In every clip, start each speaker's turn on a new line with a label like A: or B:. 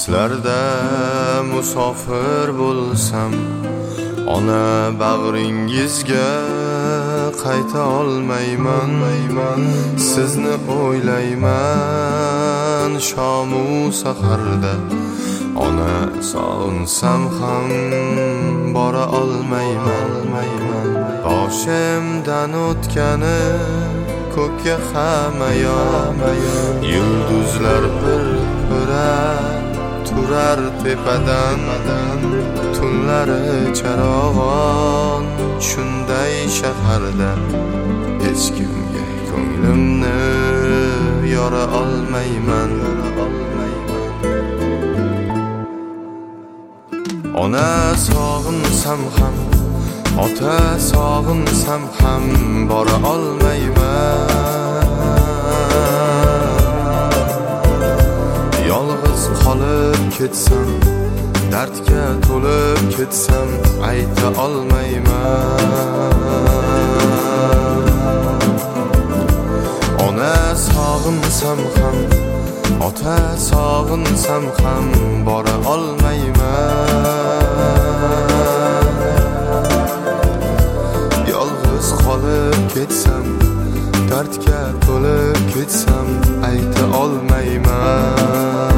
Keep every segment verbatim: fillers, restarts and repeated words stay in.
A: sizlarda musofir bo'lsam, ona bag'ringizga qayta olmayman. Sizni o'ylayman shomu saharda, ona sog'insam ham bora olmayman. Boshimdan o'tgani ko'kka hamayon, yulduzlar bir-bira turar tepadan, tunlari charog'on shunday shaharda. Hech kimga ko'nglimni yora olmayman. Ona sog'insam ham, ota sog'insam ham bora olmayman. Yolg'iz qolib ketsam, dardga to'lib ketsam, ayta olmayman. Ona sog'insam ham, ota sog'insam ham bora olmayman. Yolg'iz qolib ketsam, dardga to'lib ketsam, ayta olmayman.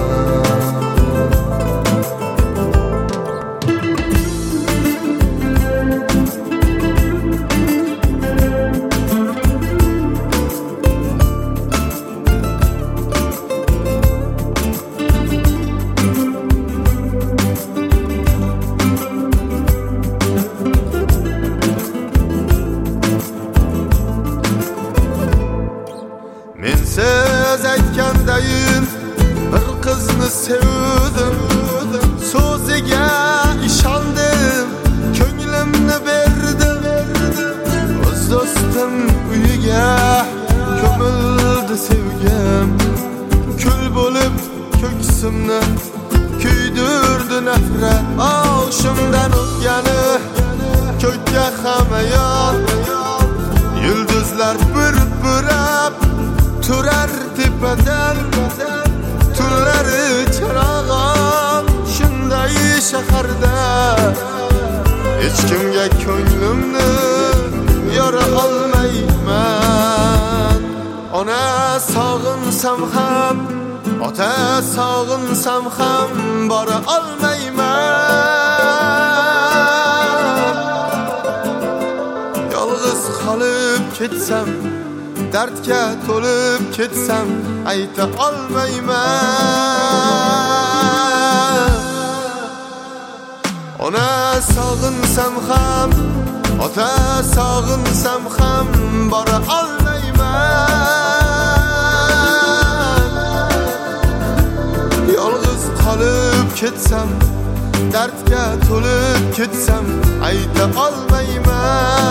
A: Men siz aytgandayin bir qizni sevdim, so'ziga ishondim, ko'nglimni berdim. O'z do'stim uyiga ko'mildi sevgim, kul bo'lib ko'ksimni kuydirdi nafrat. Oshimdan o'tgani ko'kka hamayon, yulduzlar bir-birab turar tepadan, tunlari charog'on shunday shaharda. Hech kimga ko'nglimni yora olmayman. Ona sog'insam ham, ota sog'insam ham bora olmayman. Yolg'iz qolib ketsam, dardga to'lib ketsam, ayta olmayman. Ona sog'insam ham, ota sog'insam ham bora olmayman. Yolg'iz qolib ketsam, dardga to'lib ketsam, ayta olmayman.